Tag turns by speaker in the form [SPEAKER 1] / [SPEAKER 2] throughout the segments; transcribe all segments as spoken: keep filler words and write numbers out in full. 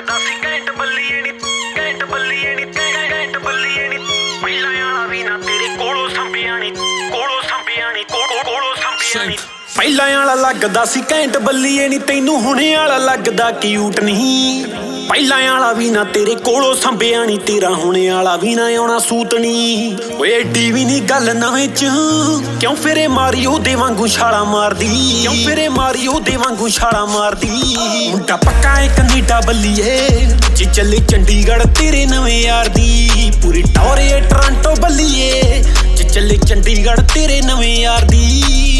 [SPEAKER 1] ਲੱਗਦਾ ਸੀ ਘੈਂਟ ਬੱਲੀਏ ਨੀ ਘੈਂਟ ਬੱਲੀਏ ਨੀ ਘੈਂਟ ਬੱਲੀਏ ਨੀ ਪਹਿਲਾਂ ਵਾਲਾ ਵੀ ਨਾ ਤੇਰੇ ਕੋਲੋਂ ਸੰਭਿਆ ਨੀ ਕੋਲੋਂ ਸੰਭਿਆ ਨੀ ਕੋਲੋਂ ਸੰਭਿਆ ਨੀ ਪਹਿਲਾਂ ਵਾਲਾ ਲੱਗਦਾ ਸੀ ਘੈਂਟ ਬੱਲੀਏ ਨੀ ਤੈਨੂੰ ਹੁਣੇ ਵਾਲਾ ਲੱਗਦਾ ਕਿਊਟ ਨਹੀਂ ਪਹਿਲਾਂ ਵਾਲਾ ਵੀ ਨਾ ਤੇਰੇ ਕੋਲੋਂ ਸੰਭਿਆ ਨੀ ਤੇਰਾ ਹੁਣੇ ਵਾਲਾ ਵੀ ਨਾ ਆਉਣਾ ਸੂਤ ਨੀ ਓਏ ਏਡੀ ਵੀ ਨੀ ਗੱਲ ਨਵੇਂ ਚ ਕਿਉਂ ਫਿਰੇ ਮਾਰੀ ਉਹਦੇ ਵਾਂਗੂ ਛਾਲਾ ਮਾਰਦੀ ਕਿਉਂ ਫਿਰੇ ਮਾਰੀ ਉਹਦੇ ਵਾਂਗੂ ਛਾਲਾ ਮਾਰਦੀ ਮੁੰਡਾ ਪੱਕਾ ਏ ਕੈਨੇਡਾ ਬੱਲੀਏ ਜੇ ਚੱਲੇ ਚੰਡੀਗੜ੍ਹ ਤੇਰੇ ਨਵੇਂ ਯਾਰ ਦੀ ਪੂਰੀ ਟੌਰੇ ਟੋਰਾਂਟੋ ਬੱਲੀਏ ਜੇ ਚੱਲੇ ਚੰਡੀਗੜ੍ਹ ਤੇਰੇ ਨਵੇਂ ਯਾਰ ਦੀ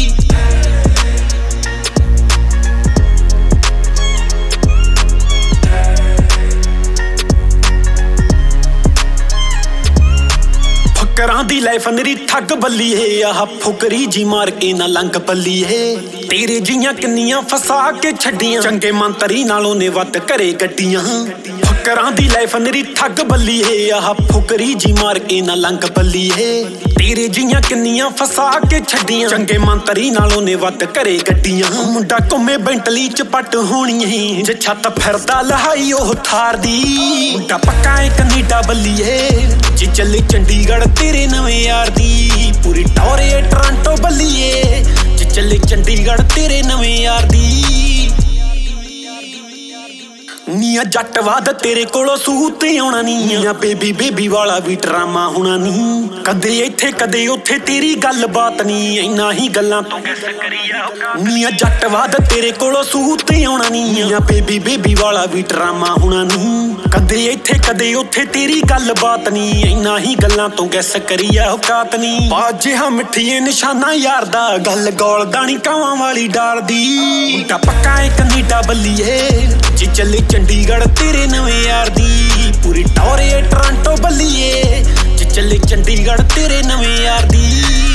[SPEAKER 1] ਕਰਾਂ ਦੀ ਲਾਈਫ ਨਰੀ ਠੱਗ ਬੱਲੀਏ ਆਹ ਫੁਕਰੀ ਜੀ ਮਾਰ ਕੇ ਨਾ ਲੰਘ ਬੱਲੀਏ ਤੇਰੇ ਜੀਆਂ ਕਿੰਨੀਆਂ ਫਸਾ ਕੇ ਛੱਡੀਆਂ ਚੰਗੇ ਮੰਤਰੀ ਨਾਲੋਂ ਨੇ ਵੱਧ ਘਰੇ ਗੱਡੀਆਂ ਫਕਰਾਂ ਦੀ ਲਾਈਫ ਨਰੀ ਠੱਗ ਬੱਲੀਏ ਆਹ ਫੁਕਰੀ ਜੀ ਮਾਰ ਕੇ ਨਾ ਲੰਘ ਬੱਲੀਏ ਤੇਰੇ ਜੀਆਂ ਕਿੰਨੀਆਂ ਫਸਾ ਕੇ ਛੱਡੀਆਂ ਚੰਗੇ ਮੰਤਰੀ ਨਾਲੋਂ ਨੇ ਵੱਧ ਘਰੇ ਗੱਡੀਆਂ ਮੁੰਡਾ ਘੁੰਮੇ ਬੈਂਟਲੀ ਚ ਪੱਟ ਹੋਣੀ ਜੇ ਛੱਤ ਫਿਰਦਾ ਲਹਾਈ ਉਹ ਥਾਰ ਦੀ ਮੁੰਡਾ ਪੱਕਾ ਏ ਕੈਨੇਡਾ ਬੱਲੀਏ ਜੇ ਚੱਲੇ ਚੰਡੀਗੜ੍ਹ ਤੇਰੇ ਨਵੇਂ ਯਾਰ ਦੀ ਪੂਰੀ ਟੌਰੇ ਟੋਰਾਂਟੋ ਬੱਲੀਏ ਜੇ ਚੱਲੇ ਚੰਡੀਗੜ੍ਹ ਤੇਰੇ ਨਵੇਂ ਯਾਰ ਦੀ ਨੀਆਂ ਜੱਟਵਾਦ ਤੇਰੇ ਕੋਲੋਂ ਸੂਤ ਆਉਣਾ ਨੀ ਆ ਬੇਬੀ ਬੇਬੀ ਵਾਲਾ ਵੀ ਡਰਾਮਾ ਹੋਣਾ ਨੀ ਕਦੇ ਇੱਥੇ ਕਦੇ ਉੱਥੇ ਤੇਰੀ ਗੱਲਬਾਤ ਨੀ ਇੰਨਾ ਹੀ ਗੱਲਾਂ ਤੋਂ ਨੀਆਂ ਜੱਟਵਾਦ ਤੇਰੇ ਕੋਲੋਂ ਸੂਤ ਆਉਣਾ ਨੀ ਆ ਬੇਬੀ ਬੇਬੀ ਵਾਲਾ ਵੀ ਡਰਾਮਾ ਹੋਣਾ ਨੀ ਕਦੇ ਇੱਥੇ ਕਦੇ ਉੱਥੇ ਤੇਰੀ ਗੱਲਬਾਤ ਨੀ ਇੰਨਾ ਹੀ ਗੱਲਾਂ ਤੋਂ ਗੈਸ ਕਰੀ ਆ ਔਕਾਤ ਨੀ ਬਾਜਿਆ ਮਿੱਠੀਏ ਨਿਸ਼ਾਨਾ ਯਾਰ ਦਾ ਗੱਲ ਗੋਲਦਾ ਨੀ ਕਾਵਾਂ ਵਾਲੀ ਡਾਰਦੀ ਮੁੰਡਾ ਪੱਕਾ ਏ ਕੈਨੇਡਾ ਬੱਲੀਏ ਜੇ ਚੱਲੇ ਚੰਡੀਗੜ੍ਹ ਤੇਰੇ ਨਵੇਂ ਯਾਰ ਦੀ ਪੂਰੀ ਟੌਰੇ ਟੋਰਾਂਟੋ ਬੱਲੀਏ ਜੇ ਚੱਲੇ ਚੰਡੀਗੜ੍ਹ ਤੇਰੇ ਨਵੇਂ ਯਾਰ ਦੀ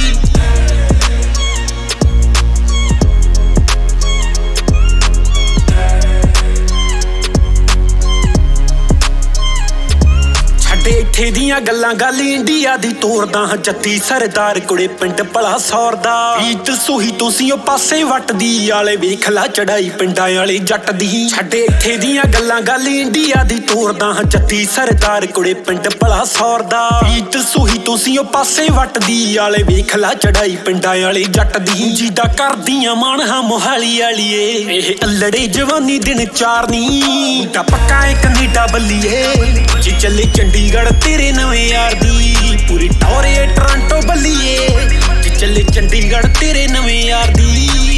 [SPEAKER 1] ਇੱਥੇ ਦੀਆਂ ਗੱਲਾਂ ਗੱਲ ਇੰਡੀਆ ਦੀ ਤੋਰਦਾ ਹਾਂ ਜੱਤੀ ਸਰਦਾਰ ਕੁੜੇ ਪਿੰਡ ਭਲਾ ਸੌਰ ਦਾ ਈਤ ਸੋਹੀ ਤੁਸੀਂ ਉਹ ਪਾਸੇ ਵੱਟਦੀ ਆਲੇ ਵੇਖ ਲਾ ਚੜਾਈ ਪਿੰਡਾਂ ਵਾਲੇ ਜੱਟ ਦੀ ਛੱਡੇ ਇੱਥੇ ਦੀਆਂ ਗੱਲਾਂ ਗੱਲ ਇੰਡੀਆ ਦੀ ਤੋਰਦਾ ਹਾਂ ਜੱਤੀ ਸਰਦਾਰ ਕੁੜੇ ਪਿੰਡ ਭਲਾ ਸੌਰ ਦਾ ਈਤ ਸੋਹੀ ਤੁਸੀਂ ਉਹ ਪਾਸੇ ਵੱਟਦੀ ਆਲੇ ਵੇਖ ਲਾ ਚੜਾਈ ਪਿੰਡਾਂ ਵਾਲੇ ਜੱਟ ਦੀ ਜਿੱਦਾਂ ਕਰਦੀਆਂ ਮਾਣ ਹਾਂ ਮੋਹਾਲੀ ਵਾਲੀਏ ਇਹ ਅਲੜੇ ਜਵਾਨੀ ਦਿਨ ਚਾਰਨੀ ਤਾਂ ਪੱਕਾ ਏ ਕੈਨੇਡਾ ਬੱਲੀਏ ਜੇ ਚੱਲੇ ਚੰਡੀਗੜ੍ਹ ਤੇਰੇ ਨਵੇਂ ਯਾਰ ਦੀ ਪੂਰੀ ਟੌਰੇ ਟੋਰਾਂਟੋ ਬੱਲੀਏ ਜੇ ਚੱਲੇ ਚੰਡੀਗੜ੍ਹ ਤੇਰੇ ਨਵੇਂ ਯਾਰ ਦੀ